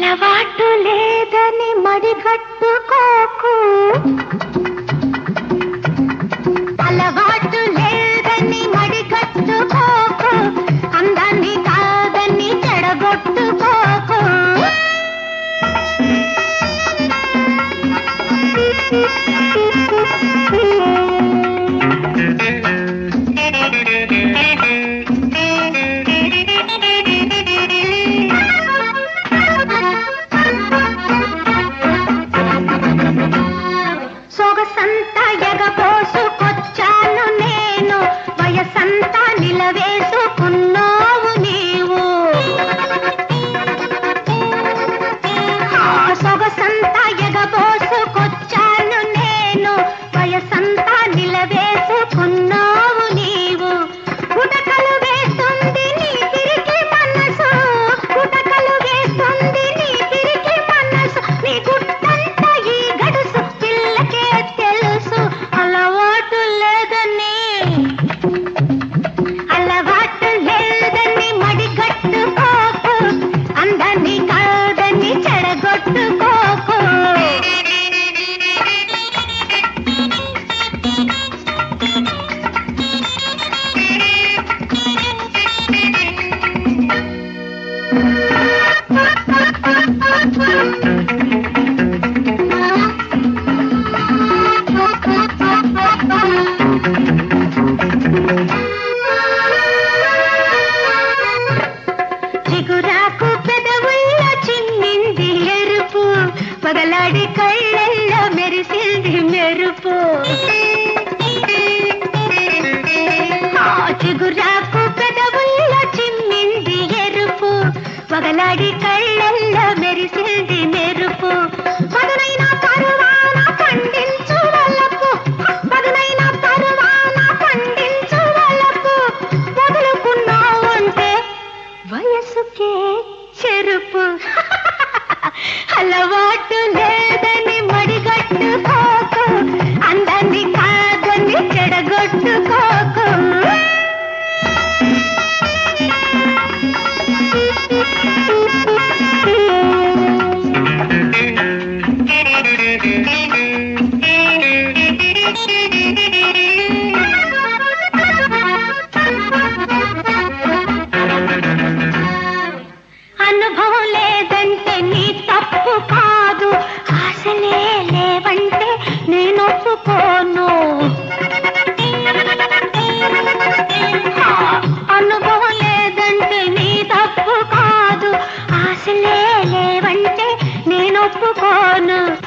అలవాటు లేదని మడిగట్టుకోకు, అలవాటు లేదని మడిగట్టుకోకు, అందాన్ని కాదని చెడగొట్టుకోకు. సొగసంతా ఎగపోసుకొచ్చాను నేను, వయసంతా నిలవేసుకున్నావు నీవు. సొగసంతా ఎగపోసుకొచ్చాను నేను, వయసంతా నిలవేసుకున్నావు నీవు. గుటకలు వేస్తుంది నీ తిరిగి మనసు, గుటకలు వేస్తుంది నీ తిరిగి మనసు. నీ గుట్టంతా ఈ గడుసు పిల్లకే తెలుసు. అలవాటు లేదని మడిగట్టుకోకు, అందాన్ని కాదని చెడగొట్టుకోకు. చిగురాకు పెదవుల్లో చిన్నింది ఎరుపు, పగలాడి కళ్ళల్లో మెరిసింది మెరుపు. చిగురాకు పెదవుల్లో చిన్నింది ఎరుపు, పగలాడి కళ్ళల్లో మెరిసింది మెరుపు. పదునైన పరువాన పండించు వలపు, పదునైన పరువాన పండించు వలపు. వదులుకున్నావు అంటే వయసుకే చెరుపు. అలవాటు లేదని మడిగట్టుకోకు, అందాన్ని కాదని చెడగొట్టుకోకు. అనుభవం లేదంటే నీ తప్పు కాదు, ఆశలే లేవంటే నేను ఒప్పుకోను. అనుభవం లేదంటే నీ తప్పు కాదు, ఆశలే లేవంటే నేను ఒప్పుకోను.